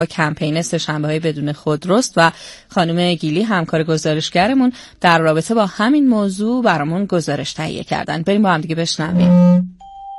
کمپین سه‌شنبه‌های بدون خودروست و خانم گیلی همکار گزارشگرمون در رابطه با همین موضوع برامون گزارش تهیه کردن. بریم با هم دیگه بشنویم.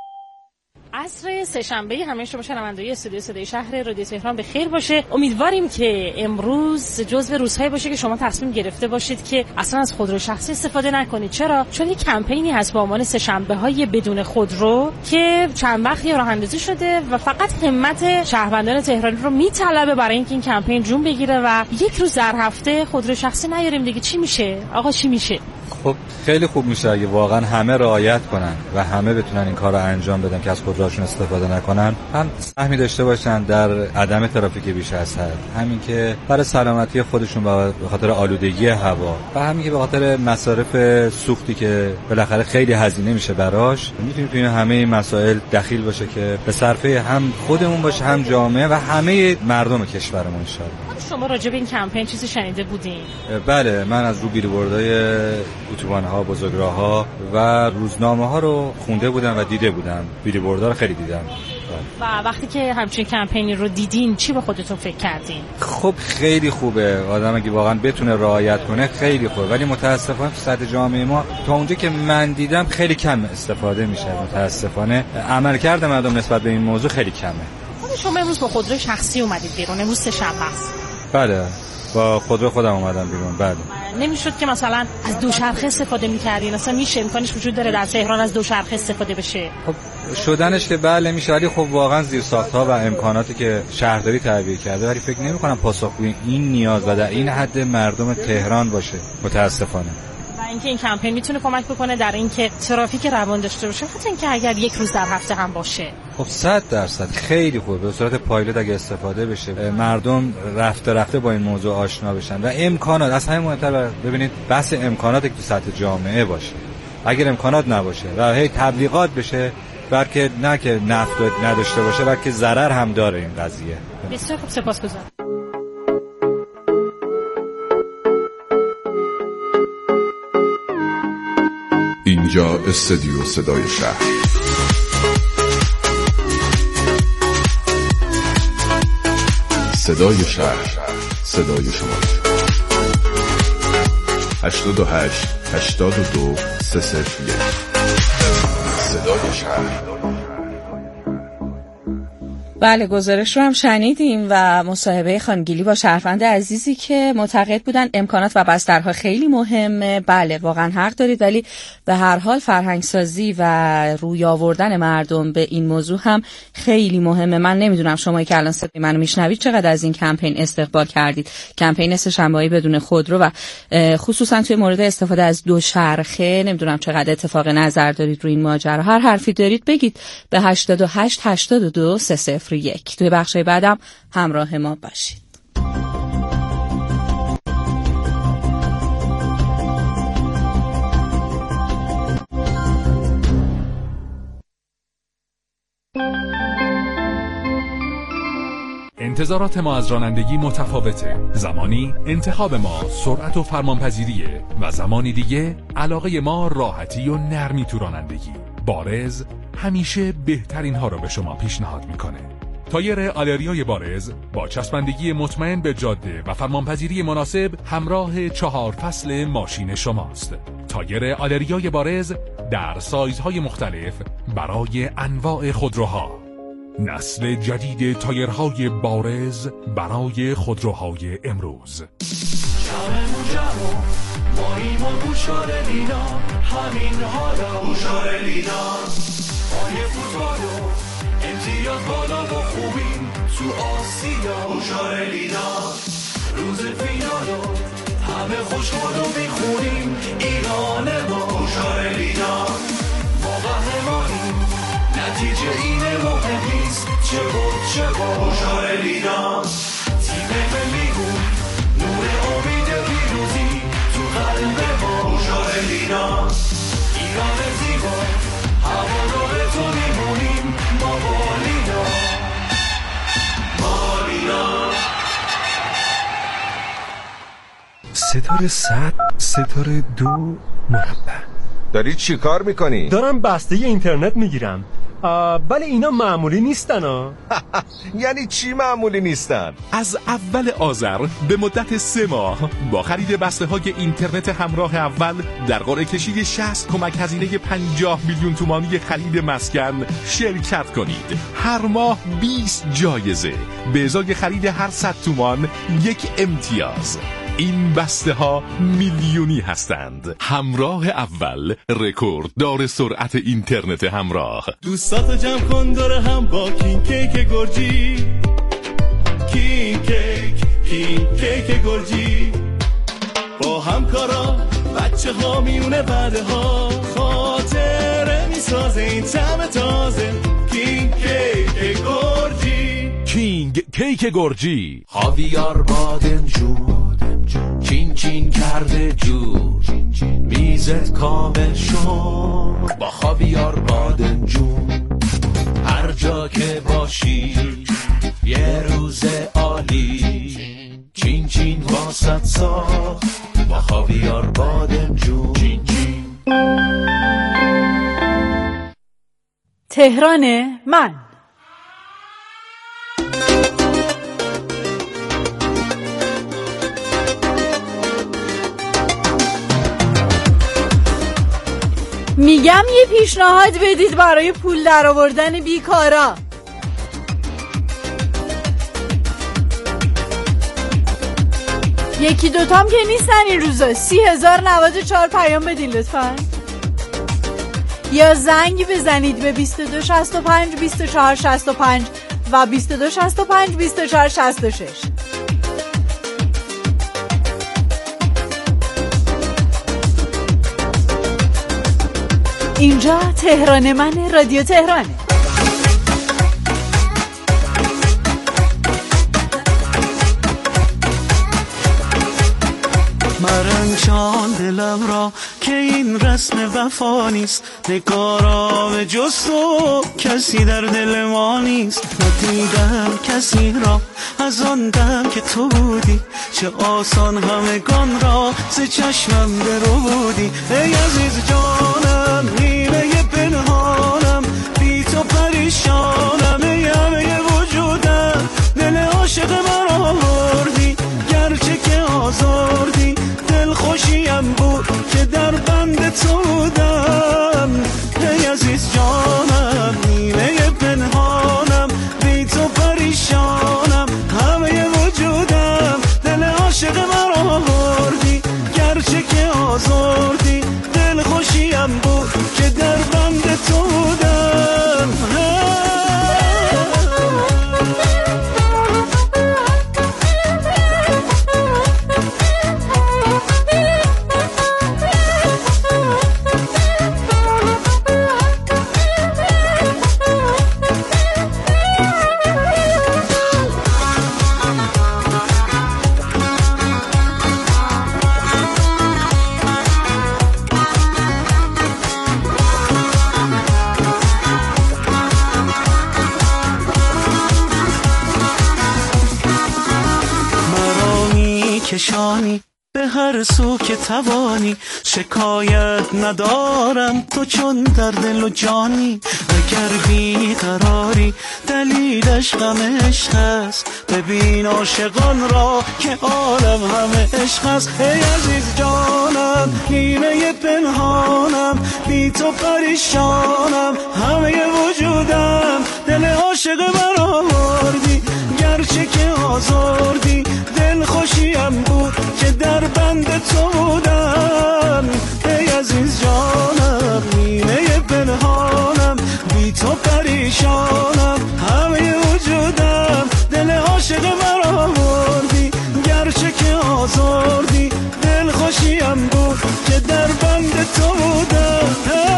عصر سه‌شنبه همه شما شنونده‌های استودیو صدای شهر رادیو تهران به خیر باشه. امیدواریم که امروز جزو روزهایی باشه که شما تصمیم گرفته باشید که اصلا از خودرو شخصی استفاده نکنید. چرا؟ چون یک کمپینی هست با عنوان سه‌شنبه‌های بدون خودرو که چند وقتی راه‌اندازی شده و فقط همت شهروندان تهرانی رو میطلبه برای اینکه این کمپین جون بگیره و یک روز در هفته خودرو شخصی نیاریم دیگه. چی میشه؟ آقا چی میشه؟ خب خیلی خوب میشه اگه واقعا همه رعایت کنن و همه بتونن این کار رو انجام بدن که از خودروهاشون استفاده نکنن، هم سهمی داشته باشن در عدم ترافیک بیش از حد، همین که برای سلامتی خودشون به خاطر آلودگی هوا و همین که به خاطر مصارف سوختی که بالاخره خیلی هزینه میشه براش، میتونیم توی همه این مسائل دخیل باشه که به صرفه هم خودمون باشه هم جامعه و همه مردم کشورمون ان شاءالله. شما راجع به این کمپین چیزی شنیده بودین؟ بله، من از رو بیلبوردهای اتوبان‌ها، بزرگراه‌ها و روزنامه‌ها رو خونده بودم و دیده بودم. بیلبوردها رو خیلی دیدم. و وقتی که همچین کمپینی رو دیدین چی به خودتون فکر کردین؟ خب خیلی خوبه، آدم اگه واقعا بتونه رعایت کنه خیلی خوبه، ولی متاسفانه تو سطح جامعه ما تا اونجا که من دیدم خیلی کم استفاده میشه. متاسفانه عملکرد مردم نسبت به این موضوع خیلی کمه. شما امروز با خودرو شخصی اومدید بیرون، امروز سه‌شنبه است. بله، با خودرو خودم اومدم بیرون. بله. نمیشد که مثلا از دوچرخه استفاده می‌کردین؟ اصلا میشه، امکانش وجود داره در تهران از دوچرخه استفاده بشه؟ خب شدنش که بله میشه، ولی خب واقعا زیرساخت‌ها و امکاناتی که شهرداری تعبیه کرده، ولی فکر نمی‌کنم پاسخگوی این نیاز و در این حد مردم تهران باشه متاسفانه. اینکه این کمپین میتونه کمک بکنه در اینکه ترافیک روان داشته باشه، حتی اینکه اگر یک روز در هفته هم باشه. خب 100% خیلی خوبه. به صورت پایلوت اگه استفاده بشه، مردم رفته با این موضوع آشنا بشن و امکانات، از همه مهمتر ببینید بحث امکاناتی که تو سطح جامعه باشه. اگر امکانات نباشه و هی تبلیغات بشه، بلکه نه که نفع نداشته باشه، بلکه ضرر هم داره این قضیه. بسیار خوب، سپاسگزارم. اینجا استودیو صدای شهر. صدای شهر، صدای شما. 88 82 301 صدای شهر. بله، گزارش رو هم شنیدیم و مصاحبه خانم گیلی با شهروند عزیزی که معتقد بودن امکانات و بسترها خیلی مهمه. بله واقعا حق دارید، ولی به هر حال فرهنگسازی و روی آوردن مردم به این موضوع هم خیلی مهمه. من نمیدونم شما که الان صدای منو میشنوید چقدر از این کمپین استقبال کردید، کمپین سه‌شنبه‌های بدون خودرو، و خصوصا توی مورد استفاده از دوچرخه. نمیدونم چقدر اتفاق نظر دارید روی این ماجرا. هر حرفی دارید بگید به 88 82 301. توی بخشای بعدم همراه ما باشید. انتظارات ما از رانندگی متفاوته. زمانی انتخاب ما سرعت و فرمانپذیریه و زمانی دیگه علاقه ما راحتی و نرمی تو رانندگی. بارز همیشه بهترین ها رو به شما پیشنهاد میکنه. تایر آلریای بارز با چسبندگی مطمئن به جاده و فرمانپذیری مناسب همراه 4 فصل ماشین شماست. تایر آلریای بارز در سایزهای مختلف برای انواع خودروها. نسل جدید تایرهای بارز برای خودروهای امروز. ماییم و بوشار لینا، همین حالا بوشار لینا، پای فوتبالو امتیاز بالا و خوبیم تو آسیا. بوشار لینا روز فینالو همه خوشحالو میخونیم ایران ما. بوشار لینا ما قهرمانیم، نتیجه اینه مهم نیست چه بود چه بود. بوشار لینا تیم ملیمون، نور امید پیروزی تو قلب ما. بوشار لینا ایران زیبا، هوادار تو میمونیم ما. بالینا بالینا. ستاره 100 ستاره 2 مربع. داری چی کار میکنی؟ دارم بسته اینترنت میگیرم. ولی اینا معمولی نیستن ها. یعنی چی معمولی نیستن؟ از اول آذر به مدت 3 ماه با خرید بسته های اینترنت همراه اول در قرعه کشی 60 کمک هزینه 50 میلیون تومانی خرید مسکن شرکت کنید. هر ماه 20 جایزه به ازای خرید هر 100 تومان 1 امتیاز. این بسته ها میلیونی هستند. همراه اول، رکورد دار سرعت اینترنت همراه. دوستاتو جمع کن دور هم با کینگ کیک گرجی. کینگ کیک گرجی، با همکارا بچه ها میونه بعده ها خاطره میسازه این طعم تازه. کینگ کیک گرجی، کینگ کیک گرجی، خاویار بادمجون چین چین کرده جور، میزت کامل شد با خاویار بادمجون. هر جا که باشی یه روز عالی، چین چین واسط ساخت با خاویار بادمجون. چین چین. تهران من. میگم یه پیشنهاد بدید برای پول درآوردن بیکارا. یکی دوتام که نیستن این روزا. 30,094 پیام بدین لطفا، یا زنگ بزنید به 2265 2465 و 2265 2466. اینجا تهران من، رادیو تهرانه. مرنجان دلم را که این رسم وفا نیست، نگارا به جز تو کسی در دل ما نیست. ندیدم کسی را از آن دم که تو بودی، چه آسان همگان را ز چشمم برو بودی. ای عزیز جانم، نیمه پنهانم، بی تو پریشانم. ای همه وجودم، دل عاشق من آوردی، گرچه که آزردی. دل خوشیم بود که در بند تو بودم. ای عزیز جانم، نیمه پنهانم، بی تو پریشانم. همه وجودم، دل عاشق من آوردی، گرچه که آزردی. دل خوشیم بود که در بند تو بودم. کشانی به هر سو که توانی، شکایت ندارم تو چون در دل و جانی. اگر بیقراری دلیلش غم عشق است، ببین عاشقان را که عالم همه عشق است. ای عزیز جانم، نیمه پنهانم، بی تو پریشانم. همه وجودم، دل عاشق من آوردی، گرچه که آزردی. دل خوشیم بود که در بند تو بودم. ای عزیز جانم، نیمه پنهانم، بی تو پریشانم. همه وجودم، دل عاشق من آوردی، گرچه که آزردی. دل خوشیم بود که در بند تو بودم.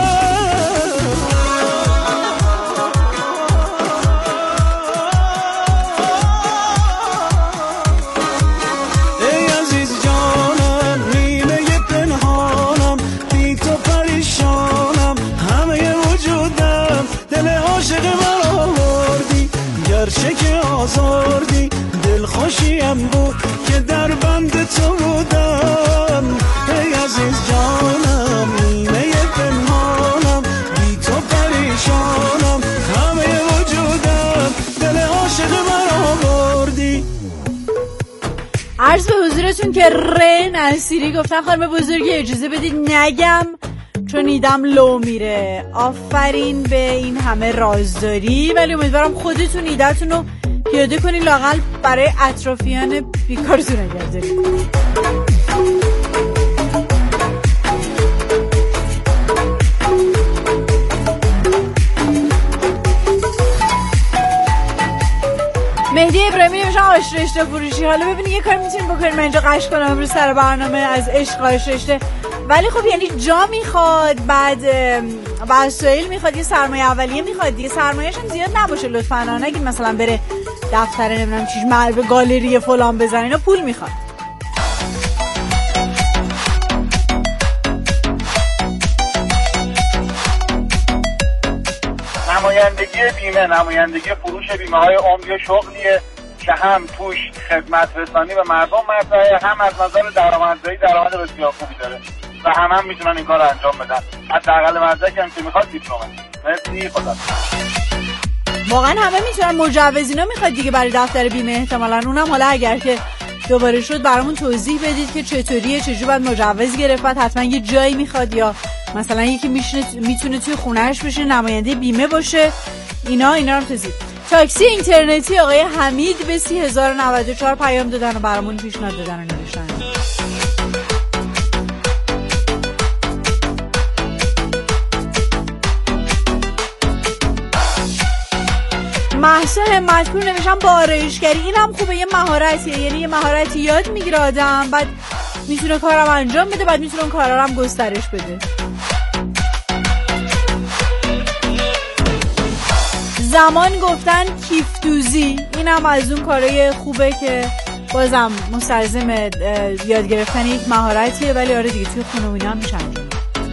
گرچه که آزردی. دل خوشیم بود که در بند تو بودم. ای عزیز جانم، نیمه پنهانم، بی تو پریشانم. عرض به حضورتون که نصیری گفتن خانم بزرگی اجازه بدید نگم چون ایدم لو میره. آفرین به این همه رازداری، ولی امیدوارم خودتون ایدتون رو پیاده کنین لااقل برای اطرافیان بیکارتون اگر دارید. مهدی ابراهیمی نمیشه آش رشته فروشی. حالا ببینید یه کار میتونید بکنید، من اینجا قش کنم امروز سر برنامه از عشق آش رشته، ولی خب یعنی جا میخواد، بعد وسایل میخواد، یه سرمایه اولیه میخواد دیگه. سرمایه‌اش هم زیاد نباشه لطفاً، نگید مثلا بره دفتر نمیدونم چیز مربع گالری فلان بزنه، اینا پول میخواد. نمایندگی بیمه، نمایندگی فروش بیمه های عمری شغلیه که هم توش خدمت رسانی به مردم مطرحه، هم از نظر درآمدزایی درآمد بسیار خوبی داره و هم میتونن این کار رو انجام بدن. حداقل مدرکی هم که میخواد دیپلمه. مرسی، خدا. واقعا همه میتونن. مجوزینا میخواد دیگه برای دفتر بیمه احتمالاً، اونم حالا اگر که دوباره شد برامون توضیح بدید که چطوریه، چجوری باید مجوز گرفت، بعد حتما یه جایی میخواد یا مثلا یکی میتونه توی خونهش بشه نماینده بیمه باشه، اینا رو توضیح. تاکسی اینترنتی آقای حمید به 30,094 پیام دادن و برامون پیشنهاد دادن و نوشتن. محسا همتپور نوشتم با آرایشگری. اینم خوبه، یه مهارتیه، یعنی یه مهارتی یاد میگیره آدم، بعد میتونه کارم انجام بده، بعد میتونه اون کارا رو هم گسترش بده. زمان گفتن کیف دوزی، اینم از اون کارهای خوبه که بازم مستلزم یاد گرفتن یک مهارتیه، ولی آره دیگه توی خونه و اینا هم میشه انجام.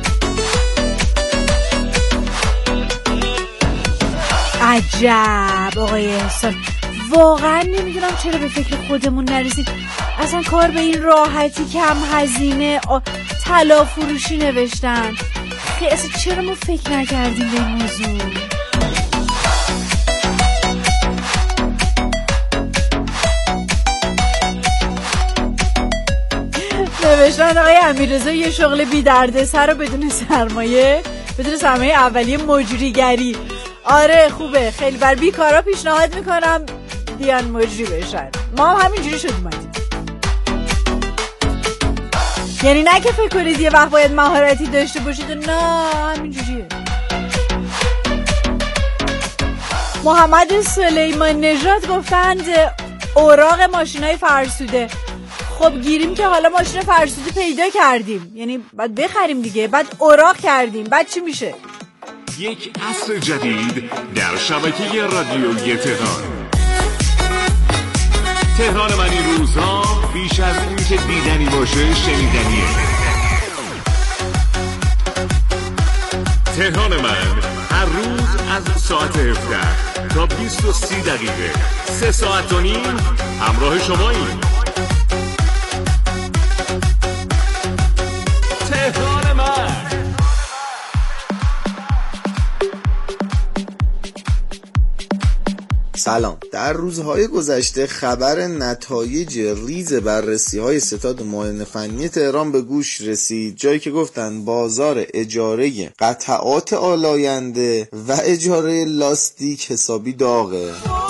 عجب آقای احسان، واقعا نمیدونم چرا به فکر خودمون نرسید. اصلا کار به این راحتی، کم هزینه، طلا فروشی نوشتن. اصلا چرا ما فکر نکردیم به این موضوع؟ نوشتن آقای امیررضا یه شغل بی دردسر رو بدون سرمایه اولیه مجریگری. آره خوبه، خیلی بر بیکارا پیشنهاد میکنم بیان مجری بشن. ما هم همینجوری شد اومدیم. یعنی نه که فکر کنید یه وقت باید مهارتی داشته باشید، نه همینجوریه. محمد سلیمان نژاد گفتند اوراق ماشینای فرسوده. خب گیریم که حالا ماشین فرسوده پیدا کردیم، یعنی بعد بخریم دیگه، بعد اوراق کردیم، بعد چی میشه؟ یک عصر جدید در شبکه رادیویی تهران من این روزها بیش از این که دیدنی باشه شنیدنیه. تهران من هر روز از ساعت 17 تا 20:30 دقیقه 3 ساعت و نیم همراه شماییم. تهران من. سلام. در روزهای گذشته خبر نتایج ریز بررسی‌های ستاد معاینه فنی تهران به گوش رسید، جایی که گفتن بازار اجاره قطعات آلاینده و اجاره لاستیک حسابی داغه.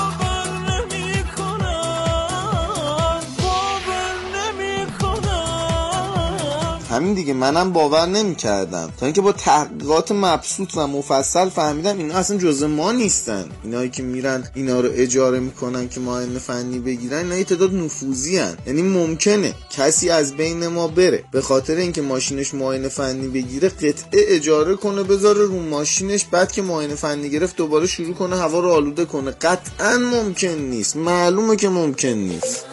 همین دیگه، منم باور نمی کردم تا اینکه با تحقیقات مبسوط و مفصل فهمیدم اینا اصلا جزء ما نیستن. اینایی که میرن اینا رو اجاره میکنن که معاینه فنی بگیرن، اینا یه تعداد نفوذی هن. یعنی ممکنه کسی از بین ما بره به خاطر اینکه ماشینش معاینه فنی بگیره قطعه اجاره کنه بذاره رو ماشینش، بعد که معاینه فنی گرفت دوباره شروع کنه هوا رو آلوده کنه. قطعا ممکن نیست، معلومه که ممکن نیست.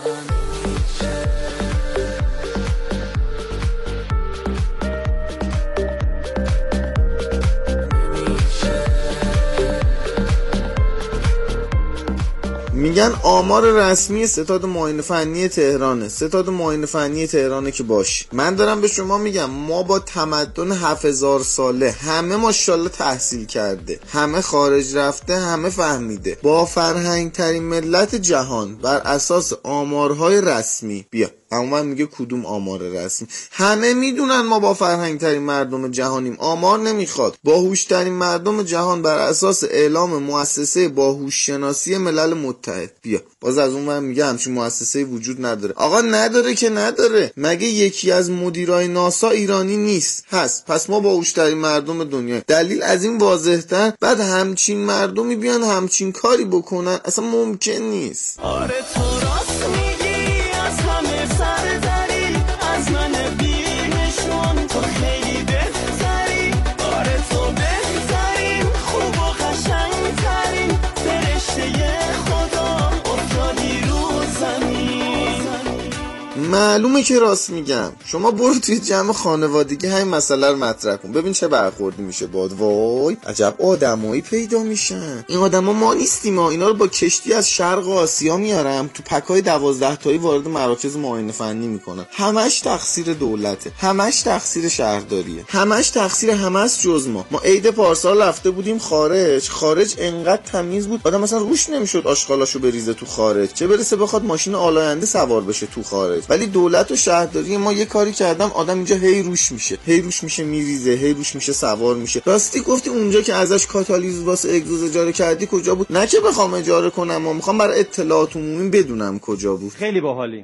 میگن آمار رسمی ستاد معاینه فنی تهرانه. ستاد معاینه فنی تهرانه که باشه. من دارم به شما میگم ما با تمدن 7000 ساله، همه ماشاءالله تحصیل کرده، همه خارج رفته، همه فهمیده، با فرهنگ ترین ملت جهان بر اساس آمارهای رسمی. بیا اما من میگه کدوم آمار رسمی؟ همه میدونن ما با فرهنگ ترین مردم جهانیم، آمار نمیخواد. باهوش ترین مردم جهان بر اساس اعلام مؤسسه باهوش شناسی ملل متحد. بیا باز از اون من میگه همچین مؤسسه وجود نداره. آقا نداره که نداره، مگه یکی از مدیرای ناسا ایرانی نیست؟ هست. پس ما باهوش ترین مردم دنیا. دلیل از این واضح‌تر، بعد همچین مردمی بیان همچین کاری بکنن اصلا ممکن نیست. آره تو راست میگی، از همه سردری، از من بیمشون تو خیلی بهتری. آره تو بهترین، خوب و قشنگترین فرشته خدا افتادی رو زمین. معلومه که راست میگم. شما برو توی جمع خانوادگی همین مسئله رو مطرح کن، ببین چه برخوردی میشه باد. وای عجب آدمایی پیدا میشن. این آدما ما نیستیم، ما اینا رو با کشتی از شرق آسیا میارم تو پکای 12 تایی وارد مراکز معاینه فنی میکنن. همش تقصیر دولته، همش تقصیر شهرداریه، همش تقصیر همس جز ما. عید پارسال رفته بودیم خارج انقدر تمیز بود آدم مثلا روش نمیشد آشغالاشو بریزه تو خارج، چه برسه بخواد ماشین آلاینده سوار بشه تو خارج. ولی دولت و شهرداری ما یه کاری کردم آدم اینجا هی روش میشه میریزه، هی روش میشه سوار میشه. راستی گفتی اونجا که ازش کاتالیز واسه اگزوز اجاره کردی کجا بود؟ نه که بخوام اجاره کنم، ما میخوام برای اطلاعات عمومی بدونم کجا بود. خیلی باحالیم،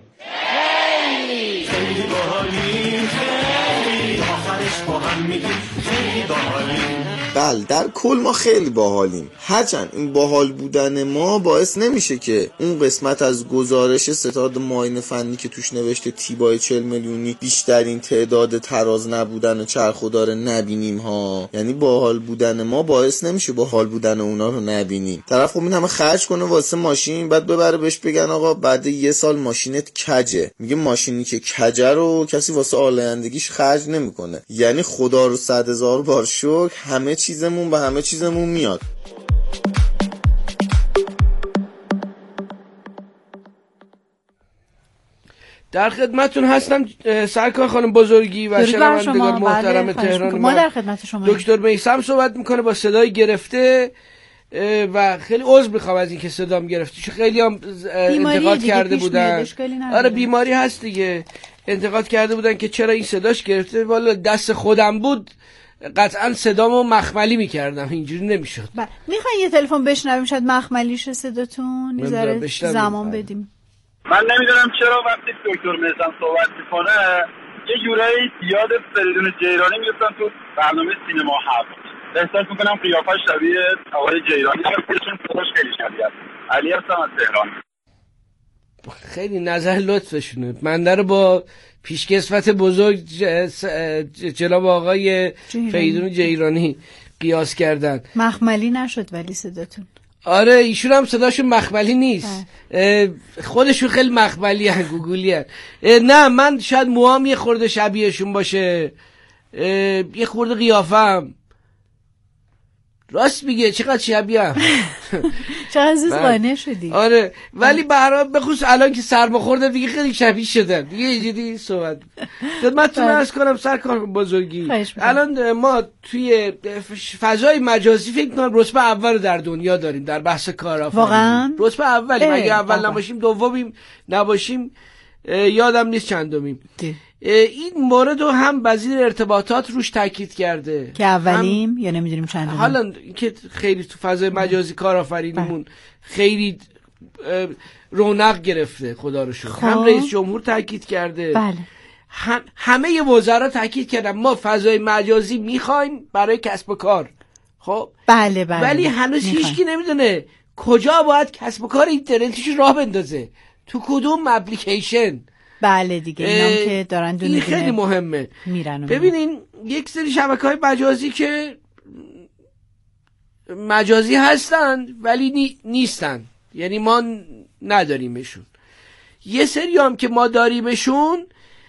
خیلی باحالیم، خیلی آخرش با هم میگیم خیلی باحالیم. بله در کل ما خیلی باحالیم، هرچند این باحال بودن ما باعث نمیشه که اون قسمت از گزارش ستاد معاینه فنی که توش نوشته تیبای 40 میلیونی بیشترین تعداد تراز نبودن چرخودار نبینیم ها. یعنی باحال بودن ما باعث نمیشه باحال بودن اونا رو نبینیم. طرف خب این همه خرج کنه واسه ماشین، بعد ببره بهش بگن آقا بعد یه سال ماشینت کجه. میگه ماشینی که کجه رو کسی واسه آلایندگیش خرج نمیکنه. یعنی خدا رو 100,000 بار شکر همه چیزمون به همه چیزمون میاد. در خدمتتون هستم سرکار خانم بزرگی و شنوندگان محترم تهران. ما در خدمت شما. دکتر میثم صحبت میکنه با صدای گرفته و خیلی عذر میخوام از اینکه صدام گرفته، چون خیلی هم انتقاد کرده بودن. آره بیماری هست دیگه. انتقاد کرده بودن که چرا این صداش گرفته. والا دست خودم بود قطعا صدامو مخملی میکردم، اینجوری نمیشد. میخواین یه تلفن بشنویم شاید مخملیشه صداتون؟ یه زمان بدیم. من نمیدونم چرا وقتی دکتر میثم صحبت میکنه یه جورایی یاد فریدون جیرانی میفتم تو برنامه سینما 7. احساس میکنم قیافش شبیه آقای جیرانی هستشون، صداش خیلی شبیه است. علی هستم از تهران. خیلی نظر لطفشونه. من در با پیشکسوت بزرگ جناب آقای فریدون جیرانی قیاس کردن. مخملی نشد ولی صداتون. آره ایشون هم صداشون مخملی نیست، خودشون خیلی مخملی هن، گوگولی هن. نه من شاید موام یه خورده شبیهشون باشه، یه خورده قیافم. راست میگه چقدر شبیه هم. چقدر زیز قانع شدی. آره ولی برای بخصوص الان که سرما خورده دیگه خیلی شبیه شدن دیگه. جدی صحبت خدمتتون عرض کنم سرکار بزرگی، الان ما توی فضای مجازی فکر کنم رتبه اول در دنیا داریم در بحث کارآفرینی. واقعا رتبه اولیم، اگه اول نباشیم دومیم، نباشیم یادم نیست چندمیم. این مورد رو هم وزیر ارتباطات روش تاکید کرده که اولیم یا نمیدونیم چندمیم. حالا که خیلی تو فضای مجازی کارآفرینیمون خیلی رونق گرفته خدا رو شکر. هم رئیس جمهور تاکید کرده، بله. همه وزرا تاکید کردن ما فضای مجازی میخوایم برای کسب و کار. خب بله ولی هنوز هیچکی نمیدونه کجا باید کسب و کار اینترنتیش راه بندازه، تو کدوم اپلیکیشن. بله دیگه اینام که دارن دونه این خیلی مهمه. ببینین یک سری شبکه‌های مجازی که مجازی هستن ولی نیستن، یعنی ما نداریمشون. یه سری هم که ما داریمشون،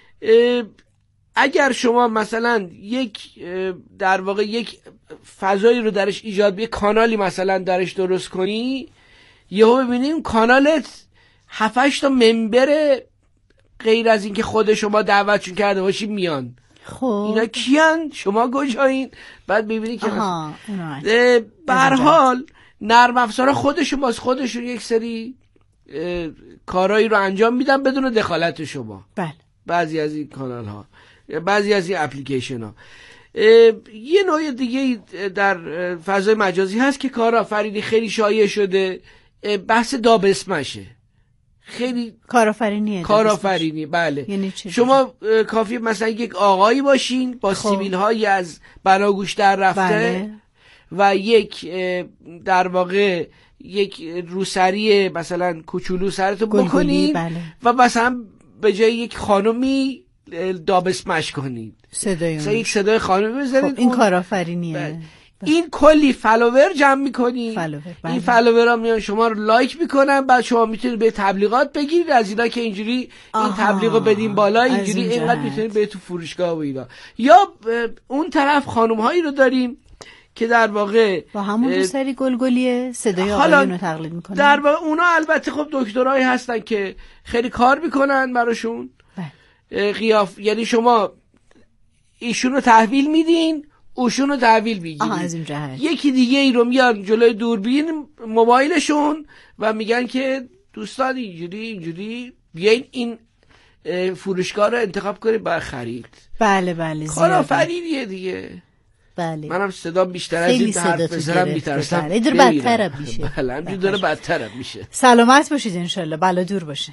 اگر شما مثلا در واقع یک فضایی رو درش ایجاد، یک کانالی مثلا درش درست کنی، یهو ببینیم کانالت 7-8 تا ممبر غیر از اینکه خود شما دعوتشون کرده باشی میان. خب اینا کیان؟ شما کجایین؟ بعد ببینی که به هر حال نرم افزارها خودشون یک سری کارایی رو انجام میدن بدون دخالت شما. بله. بعضی از این کانال ها، بعضی از این اپلیکیشن ها. یه نوع دیگه در فضای مجازی هست که کارآفرینی خیلی شایع شده، بحث دابسمشه. خیلی کارآفرینی بله. یعنی شما کافی مثلا یک آقایی باشین با سیبیل هایی از بناگوش در رفته، بله. و یک در واقع یک روسری مثلا کوچولو سرتو بکنید، بله. و مثلا به جای یک خانومی دابسمش کنید، یک صدای خانومی بزنید. خب این کارآفرینیه. بله. این کلی فالوور جمع میکنید. بله. این فالوورها میان شما رو لایک میکنن، بعد شما میتونید به تبلیغات بگیرید از اینا که اینجوری این تبلیغو بدین بالا، اینجوری اینقدر میتونید به تو فروشگاه و اینا. یا اون طرف خانم هایی رو داریم که در واقع با همون روسری گلگلیه صدای آقایون رو تقلید میکنن. در واقع اونا البته خب دکترایی هستن که خیلی کار میکنن براشون. یعنی شما ایشون رو تحویل میدین، اوشون رو تحویل میگیرید. از این جهت یکی دیگه ای رو میان جلوی دوربین موبایلشون و میگن که دوستان اینجوری بیاین این فروشگاه رو انتخاب کنید برای خرید. بله کارآفرینیه دیگه. بله. منم صدا بیشتر از این حرف بزنم میترسم. بله. دور بدتر میشه. بله همجور داره بدتر میشه. سلامت باشید انشالله، بلا دور باشه.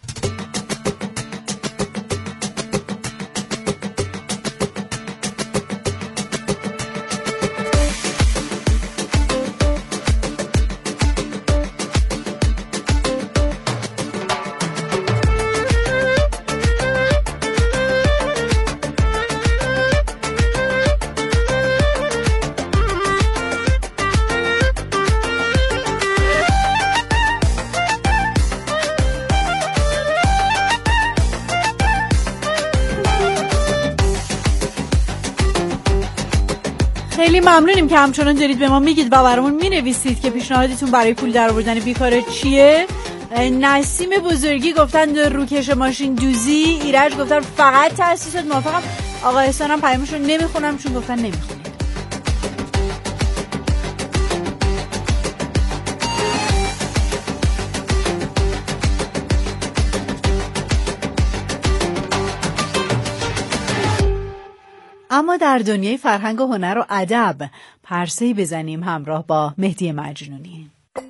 خیلی ممنونیم که همچنان دارید به ما میگید و برامون مینویسید که پیشنهادتون برای پول درآوردن بیکاره چیه. نسیم بزرگی گفتن روکش ماشین دوزی، ایرج گفتن فقط تأسیسات. موافقم. آقا احسان هم پیامشون نمیخونم چون گفتن نمیخونید. اما در دنیای فرهنگ و هنر و ادب پرسه‌ای بزنیم همراه با مهدی مجنونی.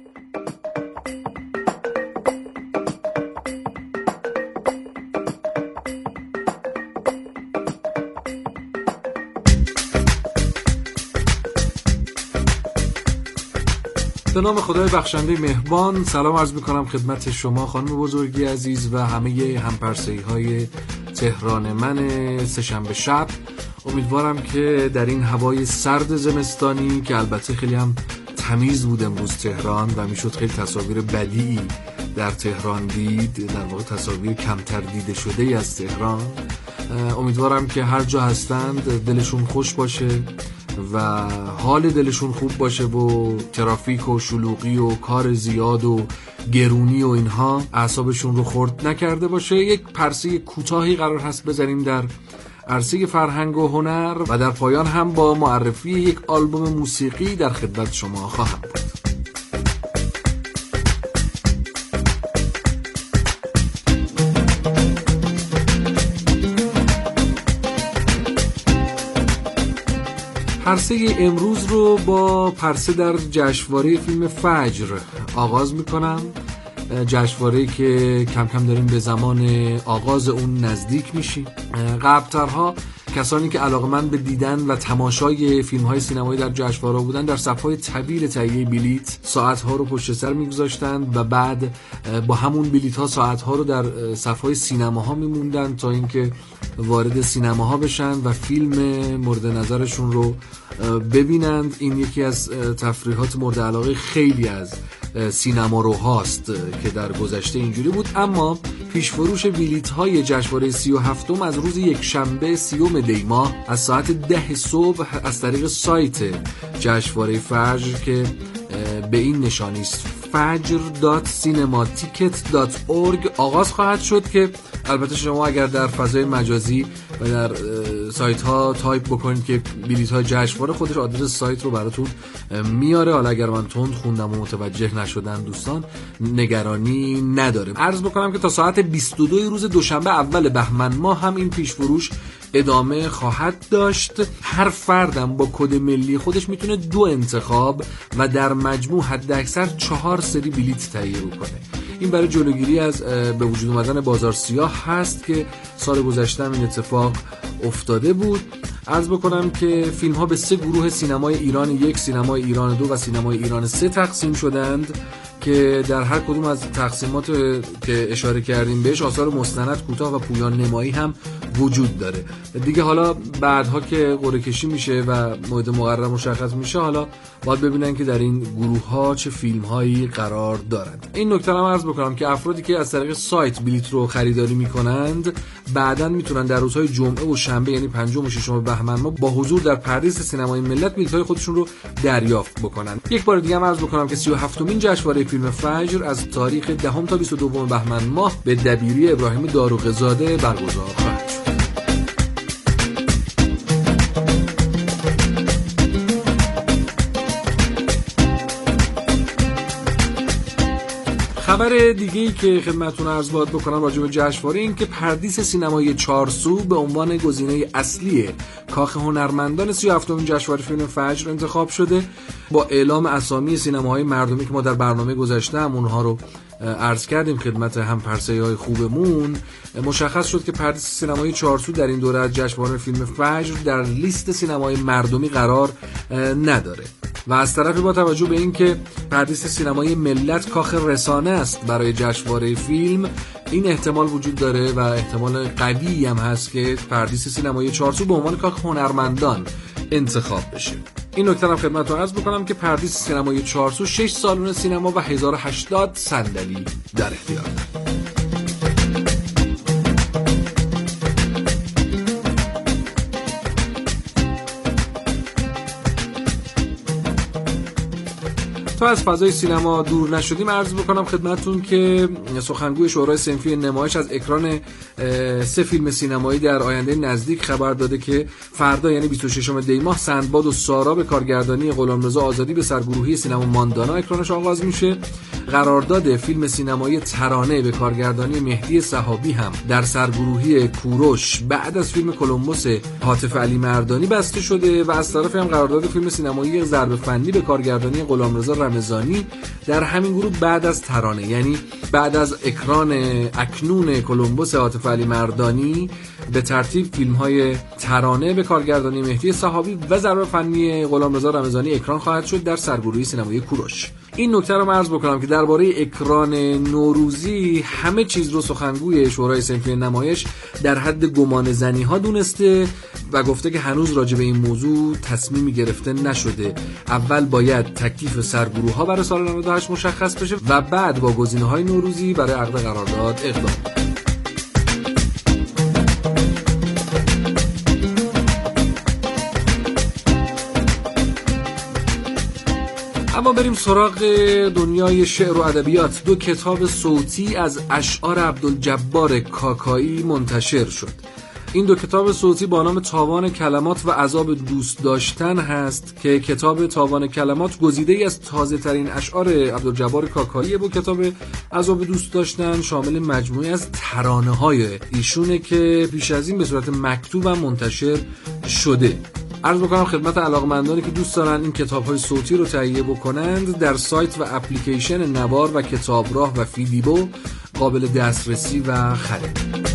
به نام خدای بخشنده مهربان سلام عرض میکنم خدمت شما خانم بزرگی عزیز و همه همپرسه‌های تهران من سه‌شنبه شب. امیدوارم که در این هوای سرد زمستانی که البته خیلی هم تمیز بود امروز تهران و میشد خیلی تصاویر بدیعی در تهران دید، در واقع تصاویر کمتر دیده شده ای از تهران. امیدوارم که هر جا هستند دلشون خوش باشه و حال دلشون خوب باشه و ترافیک و شلوغی و کار زیاد و گرونی و اینها اعصابشون رو خرد نکرده باشه. یک پرسه کوتاهی قرار هست بزنیم در عرصه فرهنگ و هنر و در پایان هم با معرفی یک آلبوم موسیقی در خدمت شما خواهم بود. پرسه امروز رو با پرسه در جشنواره فیلم فجر آغاز میکنم. جشنواره‌ای که کم کم داریم به زمان آغاز اون نزدیک میشیم. قبل‌ترها کسانی که علاقه‌مند به دیدن و تماشای فیلم‌های سینمایی در جشنواره بودن در صف‌های طویل تهیه بلیت ساعت‌ها رو پشت سر می‌گذاشتن و بعد با همون بلیت‌ها ساعت‌ها رو در صف‌های سینماها می‌موندن تا اینکه وارد سینماها بشن و فیلم مورد نظرشون رو ببینند. این یکی از تفریحات مورد علاقه خیلی از سینما رو هاست که در گذشته اینجوری بود. اما پیشفروش بلیط‌های جشنواره 37 از روز یکشنبه 30 دی ماه از ساعت 10 صبح از طریق سایت جشنواره فجر که به این نشانی است fajr.cinematic.org آغاز خواهد شد که البته شما اگر در فضای مجازی و در سایت ها تایپ بکنید که بلیط های جشنواره، خودش آدرس سایت رو براتون میاره. حالا اگر من تند خوندم و متوجه نشدن دوستان نگرانی نداره. عرض بکنم که تا ساعت 22 روز دوشنبه اول بهمن ماه هم این پیش فروش ادامه خواهد داشت. هر فردم با کد ملی خودش میتونه 2 انتخاب و در مجموع حد اکثر 4 سری بلیط تهیه کنه. این برای جلوگیری از به وجود اومدن بازار سیاه هست که سال گذشته این اتفاق افتاده بود. عرض بکنم که فیلم ها به 3 گروه سینمای ایران 1، سینمای ایران 2 و سینمای ایران 3 تقسیم شدند که در هر کدوم از تقسیمات که اشاره کردیم بهش آثار مستند، کوتاه و پویان نمایی هم وجود داره. دیگه حالا بعدها که قرعه کشی میشه و موعد مقرر مشخص میشه، حالا باید ببینن که در این گروه ها چه فیلم هایی قرار دارند. این نکته رو عرض بکنم که افرادی که از طریق سایت بلیط رو خریداری میکنند بعداً میتونن در روزهای جمعه و شنبه یعنی 5 و 6 بهمن ماه با حضور در پردیس سینمای ملت بلیط‌های خودشون رو دریافت بکنن. یک بار دیگه هم عرض بکنم که 37مین جشنواره فیلم فجر از تاریخ 10 تا 22 بهمن ماه به دبیری ابراهیم داروغزاده برگزار خواهد شد. خبر دیگه‌ای که خدمتتون عرض بکنم راجع به جشنواره این که پردیس سینمای چارسو به عنوان گزینه اصلی کاخ هنرمندان 37مین جشنواره فیلم فجر انتخاب شده. با اعلام اسامی سینماهای مردمی که ما در برنامه گذشته هم اونها رو عرض کردیم خدمت همپرسه‌های خوبمون، مشخص شد که پردیس سینمای چارسو در این دوره از جشنواره فیلم فجر در لیست سینمای مردمی قرار نداره و از طرفی با توجه به این که پردیس سینمای ملت کاخ رسانه است برای جشنواره فیلم، این احتمال وجود داره و احتمال قوی هم هست که پردیس سینمای چارسو به عنوان کاخ هنرمندان انتخاب بشه. این نکته هم خدمتتون عرض بکنم که پردیس سینمای چارسو 6 سالن سینما و 1080 صندلی در اختیار داره. تا از فضای سینما دور نشدیم عرض بکنم خدمتتون که سخنگوی شورای صنفی نمایش از اکران 3 فیلم سینمایی در آینده نزدیک خبر داده که فردا یعنی 26 دی ماه سندباد و سارا به کارگردانی غلامرضا آزادی به سرگروهی سینما ماندانا اکرانش آغاز میشه. قرارداد فیلم سینمایی ترانه به کارگردانی مهدی صحابی هم در سرگروهی کوروش بعد از فیلم کلمبوس عاطف علی مردانی بسته شده و از طرف هم قرارداد فیلم سینمایی ضرب فنی به کارگردانی غلامرضا رمضانی در همین گروه بعد از ترانه یعنی بعد از اکران اکنون کلمبوس عاطف علی مردانی به ترتیب فیلم‌های ترانه به کارگردانی مهدی صحابی و ضرب فنی غلامرضا رمضانی اکران خواهد شد در سرگروهی سینمایی کوروش. این نکته رو عرض بکنم که درباره اکران نوروزی همه چیز رو سخنگوی شورای صنفی نمایش در حد گمان زنی ها دونسته و گفته که هنوز راجع به این موضوع تصمیمی گرفته نشده. اول باید تکلیف سرگروه ها برای سال 98 مشخص بشه و بعد با گزینه‌های نوروزی برای عقد قرارداد اقدام. اما بریم سراغ دنیای شعر و ادبیات. 2 کتاب صوتی از اشعار عبدالجبار کاکایی منتشر شد. این 2 کتاب صوتی با نام تاوان کلمات و عذاب دوست داشتن هست که کتاب تاوان کلمات گزیده‌ای از تازه‌ترین اشعار عبدالجبار کاکایی و کتاب عذاب دوست داشتن شامل مجموعه از ترانه‌های ایشونه که پیش از این به صورت مکتوب هم منتشر شده. عرض بکنم خدمت علاقمندانی که دوست دارن این کتاب‌های صوتی رو تهیه بکنند در سایت و اپلیکیشن نوار و کتابراه و فیدیبو قابل دسترسی و خرید.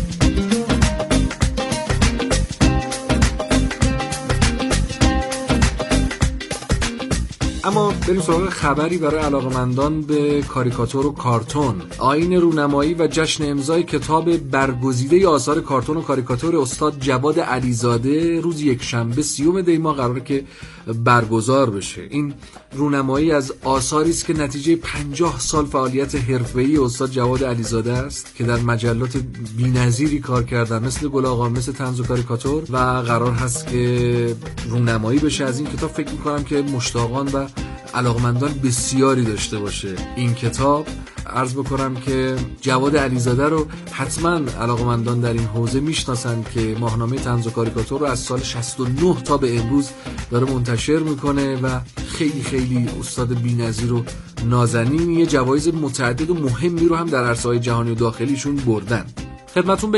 اما بریم سراغ خبری برای علاقمندان به کاریکاتور و کارتون. آیین رونمایی و جشن امضای کتاب برگزیده آثار کارتون و کاریکاتور استاد جواد علیزاده روز یکشنبه 30 دی ماه قراره که برگزار بشه. این رونمایی از آثاری است که نتیجه 50 سال فعالیت حرفه‌ای استاد جواد علیزاده است که در مجلات بی‌نظیری کار کردن مثل گل آقا، مثل طنز و کاریکاتور و قرار هست که رونمایی بشه از این کتاب. فکر می‌کنم که مشتاقان و علاقمندان بسیاری داشته باشه. این کتاب عرض بکنم که جواد علیزاده رو حتما علاقمندان در این حوزه میشناسن که ماهنامه طنز و کاریکاتور رو از سال 69 تا به امروز داره منتشر میکنه و خیلی خیلی استاد بی‌نظیر و نازنین، یه جوایز متعدد و مهمی رو هم در عرصه‌های جهانی و داخلیشون بردن. خدمتتون